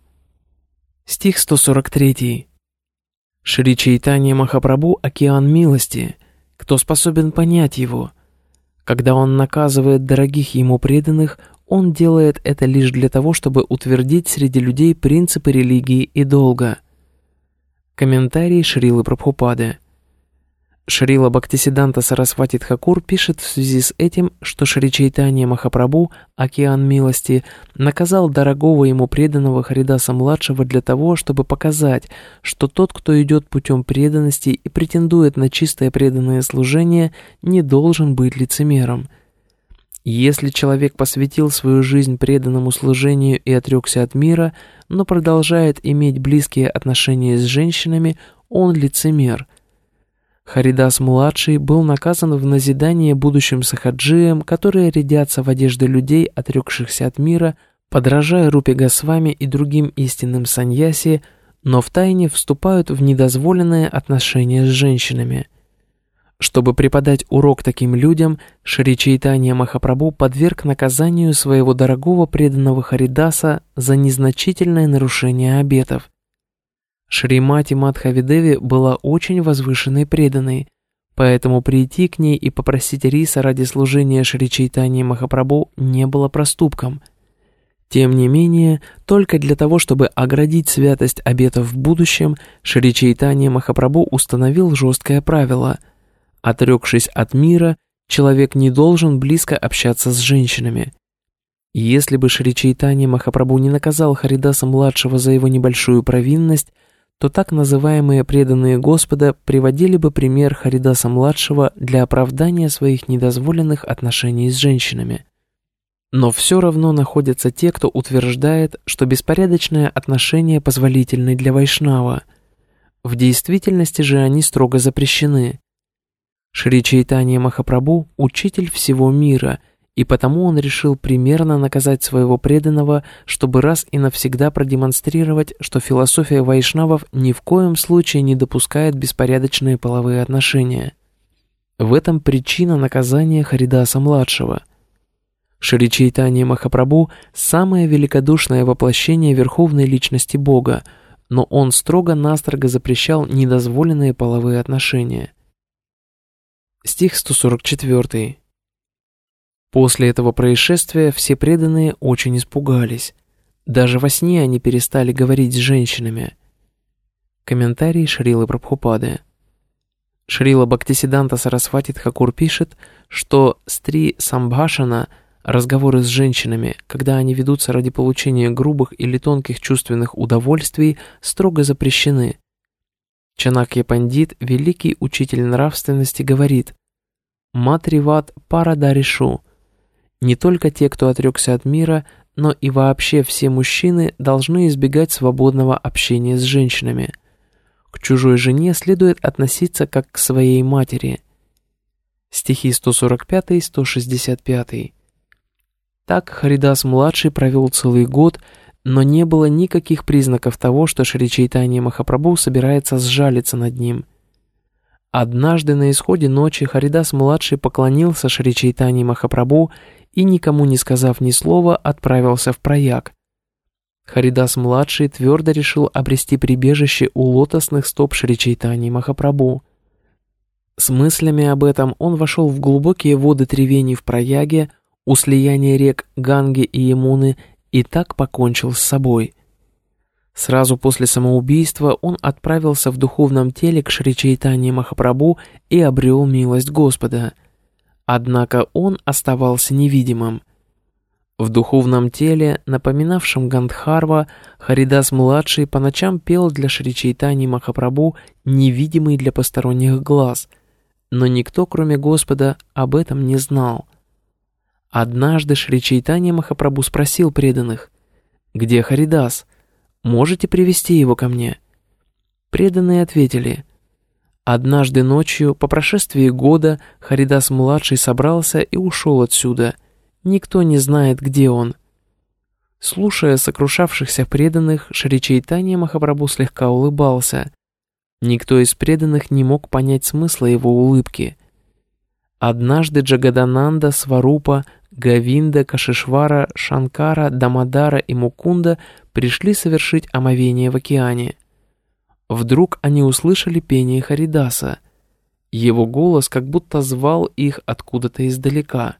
Стих 143. Шри Чайтанья Махапрабху — океан милости. Кто способен понять его? Когда он наказывает дорогих ему преданных, он делает это лишь для того, чтобы утвердить среди людей принципы религии и долга. Комментарий Шрилы Прабхупады. Шрила Бхактисиддханта Сарасвати Тхакур пишет в связи с этим, что Шри Чайтанья Махапрабху, океан милости, наказал дорогого ему преданного Харидаса-младшего для того, чтобы показать, что тот, кто идет путем преданности и претендует на чистое преданное служение, не должен быть лицемером. Если человек посвятил свою жизнь преданному служению и отрекся от мира, но продолжает иметь близкие отношения с женщинами, он лицемер. Харидас-младший был наказан в назидание будущим сахаджиям, которые рядятся в одежды людей, отрекшихся от мира, подражая Рупе Госвами и другим истинным саньяси, но втайне вступают в недозволенные отношения с женщинами. Чтобы преподать урок таким людям, Шри Чайтанья Махапрабху подверг наказанию своего дорогого преданного Харидаса за незначительное нарушение обетов. Шримати Мадхави-деви была очень возвышенной преданной, поэтому прийти к ней и попросить риса ради служения Шри Чайтаньи Махапрабху не было проступком. Тем не менее, только для того, чтобы оградить святость обетов в будущем, Шри Чайтанья Махапрабху установил жесткое правило: отрекшись от мира, человек не должен близко общаться с женщинами. Если бы Шри Чайтанья Махапрабху не наказал Харидаса-младшего за его небольшую провинность, то так называемые преданные Господа приводили бы пример Харидаса-младшего для оправдания своих недозволенных отношений с женщинами. Но все равно находятся те, кто утверждает, что беспорядочные отношения позволительны для вайшнава. В действительности же они строго запрещены. Шри Чайтанья Махапрабху – учитель всего мира, и потому он решил примерно наказать своего преданного, чтобы раз и навсегда продемонстрировать, что философия вайшнавов ни в коем случае не допускает беспорядочные половые отношения. В этом причина наказания Харидаса-младшего. Шри Чайтанья Махапрабху – самое великодушное воплощение верховной личности Бога, но он строго-настрого запрещал недозволенные половые отношения. Стих 144. После этого происшествия все преданные очень испугались. Даже во сне они перестали говорить с женщинами. Комментарий Шрилы Прабхупады. Шрила Бхактисиддханта Сарасвати Тхакур пишет, что стри самбхашана, разговоры с женщинами, когда они ведутся ради получения грубых или тонких чувственных удовольствий, строго запрещены. Чанакья Пандит, великий учитель нравственности, говорит: «Матриват парадаришу». Не только те, кто отрекся от мира, но и вообще все мужчины должны избегать свободного общения с женщинами. К чужой жене следует относиться как к своей матери. Стихи 145-165. Так Харидас-младший провел целый год, но не было никаких признаков того, что Шри Чайтанья Махапрабху собирается сжалиться над ним. Однажды на исходе ночи Харидас-младший поклонился Шри Чайтанье Махапрабху и, никому не сказав ни слова, отправился в Праяг. Харидас-младший твердо решил обрести прибежище у лотосных стоп Шри Чайтаньи Махапрабху. С мыслями об этом он вошел в глубокие воды Тривени в Праяге, у слияния рек Ганги и Ямуны, и так покончил с собой. Сразу после самоубийства он отправился в духовном теле к Шри Чайтанье Махапрабху и обрел милость Господа. Однако он оставался невидимым. В духовном теле, напоминавшем Гандхарва, Харидас-младший по ночам пел для Шри Чайтаньи Махапрабху, невидимый для посторонних глаз, но никто, кроме Господа, об этом не знал. Однажды Шри Чайтанья Махапрабху спросил преданных: «Где Харидас? Можете привести его ко мне?» Преданные ответили: «Однажды ночью, по прошествии года, Харидас-младший собрался и ушел отсюда. Никто не знает, где он». Слушая сокрушавшихся преданных, Шри Чайтанья Махапрабху слегка улыбался. Никто из преданных не мог понять смысла его улыбки. Однажды Джагадананда, Сварупа, Говинда, Кашишвара, Шанкара, Дамодара и Мукунда пришли совершить омовение в океане. Вдруг они услышали пение Харидаса. Его голос как будто звал их откуда-то издалека.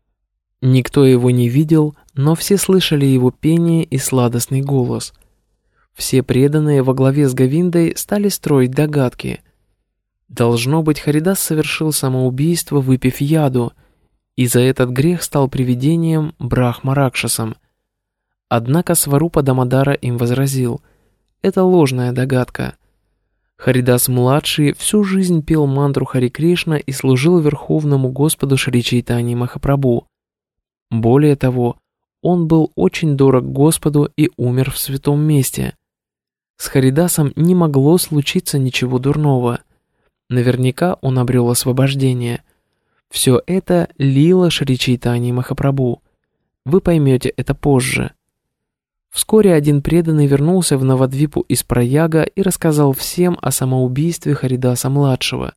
Никто его не видел, но все слышали его пение и сладостный голос. Все преданные во главе с Говиндой стали строить догадки. Должно быть, Харидас совершил самоубийство, выпив яду, и за этот грех стал привидением Брахма-ракшасом. Однако Сварупа Дамодара им возразил: это ложная догадка. Харидас-младший всю жизнь пел мантру Хари Кришна и служил Верховному Господу Шри Чайтаньи Махапрабху. Более того, он был очень дорог Господу и умер в святом месте. С Харидасом не могло случиться ничего дурного. Наверняка он обрел освобождение. Все это лила Шри Чайтаньи Махапрабху. Вы поймете это позже. Вскоре один преданный вернулся в Навадвипу из Праяга и рассказал всем о самоубийстве Харидаса-младшего.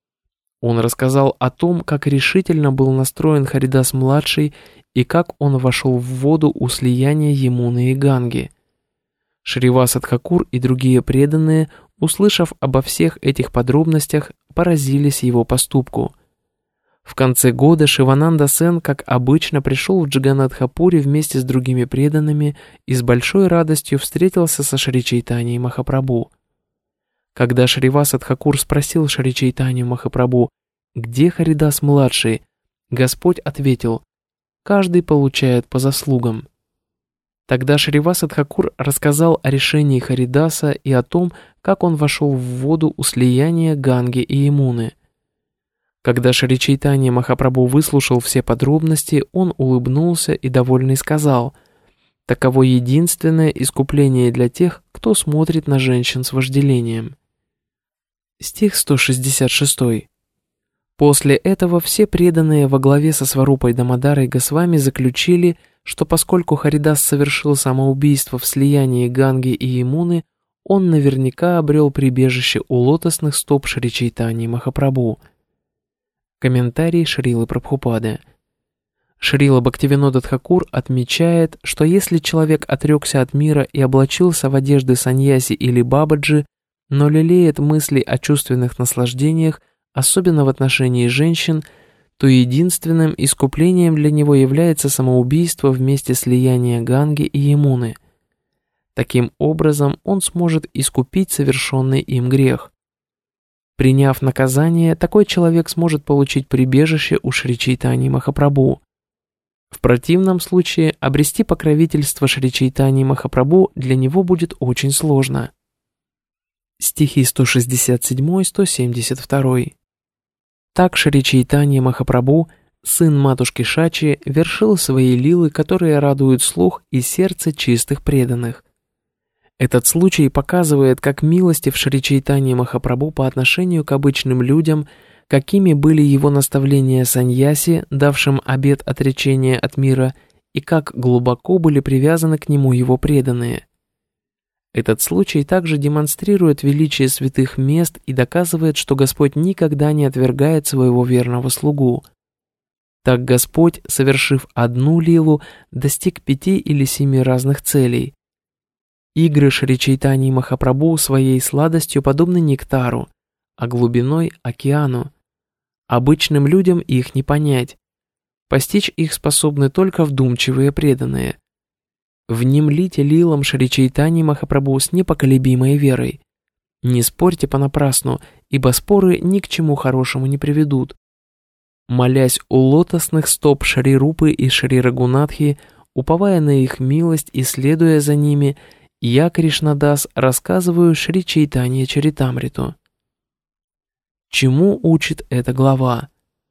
Он рассказал о том, как решительно был настроен Харидас-младший и как он вошел в воду у слияния Ямуны и Ганги. Шриваса Тхакур и другие преданные, услышав обо всех этих подробностях, поразились его поступку. В конце года Шивананда Сен, как обычно, пришел в Джаганнатхапури вместе с другими преданными и с большой радостью встретился со Шри Чайтаньей Махапрабху. Когда Шриваса Тхакур спросил Шри Чайтанью Махапрабху, где Харидас-младший, Господь ответил: каждый получает по заслугам. Тогда Шриваса Тхакур рассказал о решении Харидаса и о том, как он вошел в воду у слияния Ганги и Ямуны. Когда Шри Чайтанья Махапрабху выслушал все подробности, он улыбнулся и, довольный, сказал: таково единственное искупление для тех, кто смотрит на женщин с вожделением. Стих 166. После этого все преданные во главе со Сварупой Дамодарой Госвами заключили, что поскольку Харидас совершил самоубийство в слиянии Ганги и Ямуны, он наверняка обрел прибежище у лотосных стоп Шри Чайтаньи Махапрабху. Комментарий Шрилы Прабхупады. Шрила Бхактивинода Тхакур отмечает, что если человек отрекся от мира и облачился в одежды саньяси или бабаджи, но лелеет мысли о чувственных наслаждениях, особенно в отношении женщин, то единственным искуплением для него является самоубийство вместе слияния Ганги и Ямуны. Таким образом, он сможет искупить совершенный им грех. Приняв наказание, такой человек сможет получить прибежище у Шри Чайтаньи Махапрабху. В противном случае обрести покровительство Шри Чайтаньи Махапрабху для него будет очень сложно. Стихи 167-172. Так Шри Чайтанья Махапрабху, сын матушки Шачи, вершил свои лилы, которые радуют слух и сердце чистых преданных. Этот случай показывает, как милостив Шри Чайтанья Махапрабху по отношению к обычным людям, какими были его наставления саньяси, давшим обет отречения от мира, и как глубоко были привязаны к нему его преданные. Этот случай также демонстрирует величие святых мест и доказывает, что Господь никогда не отвергает своего верного слугу. Так Господь, совершив одну лилу, достиг 5 или 7 разных целей. Игры Шри Чайтаньи Махапрабху своей сладостью подобны нектару, а глубиной – океану. Обычным людям их не понять. Постичь их способны только вдумчивые преданные. Внемлите лилам Шри Чайтаньи Махапрабху с непоколебимой верой. Не спорьте понапрасну, ибо споры ни к чему хорошему не приведут. Молясь у лотосных стоп Шри Рупы и Шри Рагунатхи, уповая на их милость и следуя за ними, я, Кришнадас, рассказываю Шри Чайтанья Чаритамриту. Чему учит эта глава?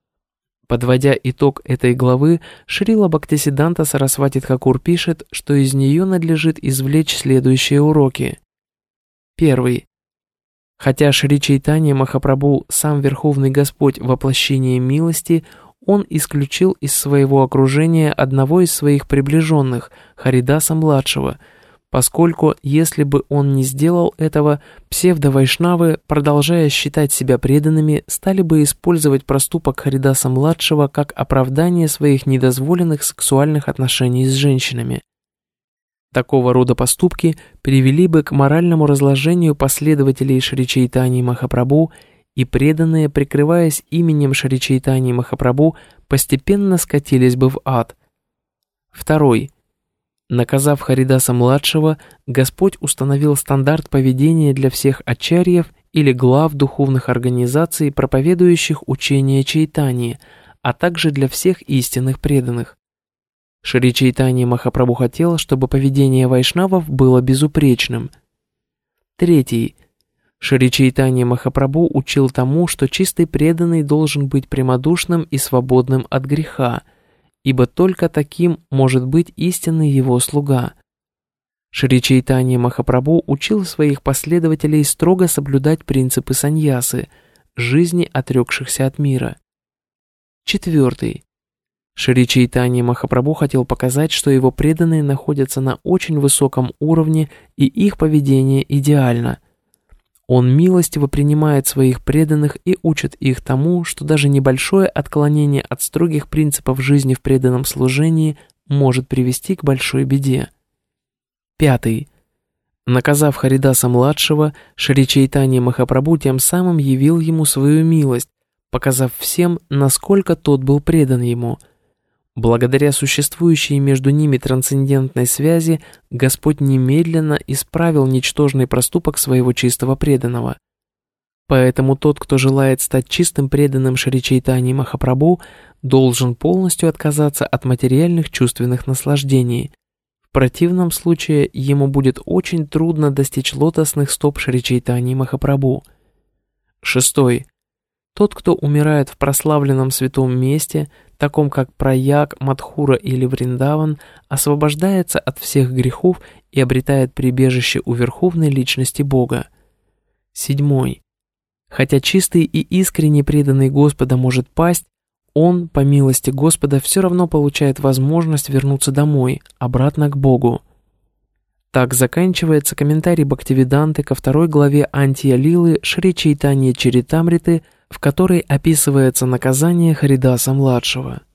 Подводя итог этой главы, Шрила Бхактисиддханта Сарасвати Тхакур пишет, что из нее надлежит извлечь следующие уроки. Первый. Хотя Шри Чайтанья Махапрабху сам Верховный Господь воплощение милости, он исключил из своего окружения одного из своих приближенных, Харидаса-младшего, поскольку, если бы он не сделал этого, псевдо-вайшнавы, продолжая считать себя преданными, стали бы использовать проступок Харидаса-младшего как оправдание своих недозволенных сексуальных отношений с женщинами. Такого рода поступки привели бы к моральному разложению последователей Шри Чайтаньи Махапрабху, и преданные, прикрываясь именем Шри Чайтаньи Махапрабху, постепенно скатились бы в ад. Второй. Наказав Харидаса-младшего, Господь установил стандарт поведения для всех ачарьев или глав духовных организаций, проповедующих учение Чайтаньи, а также для всех истинных преданных. Шри Чайтанья Махапрабху хотел, чтобы поведение вайшнавов было безупречным. Третий. Шри Чайтанья Махапрабху учил тому, что чистый преданный должен быть прямодушным и свободным от греха, ибо только таким может быть истинный его слуга. Шри Чайтанья Махапрабху учил своих последователей строго соблюдать принципы саньясы, жизни отрекшихся от мира. Четвертый. Шри Чайтанья Махапрабху хотел показать, что его преданные находятся на очень высоком уровне и их поведение идеально. Он милостиво принимает своих преданных и учит их тому, что даже небольшое отклонение от строгих принципов жизни в преданном служении может привести к большой беде. Пятый. Наказав Харидаса-младшего, Шри Чайтанья Махапрабху тем самым явил ему свою милость, показав всем, насколько тот был предан ему. Благодаря существующей между ними трансцендентной связи, Господь немедленно исправил ничтожный проступок своего чистого преданного. Поэтому тот, кто желает стать чистым преданным Шри Чайтаньи Махапрабху, должен полностью отказаться от материальных чувственных наслаждений. В противном случае ему будет очень трудно достичь лотосных стоп Шри Чайтаньи Махапрабху. Шестой. Тот, кто умирает в прославленном святом месте, таком как Праяг, Мадхура или Вриндаван, освобождается от всех грехов и обретает прибежище у Верховной Личности Бога. Седьмой. Хотя чистый и искренне преданный Господа может пасть, он, по милости Господа, все равно получает возможность вернуться домой, обратно к Богу. Так заканчивается комментарий Бхактивиданты ко 2 главе Антья-лилы Шри Чайтанья Чаритамриты, в которой описывается наказание Харидаса-младшего.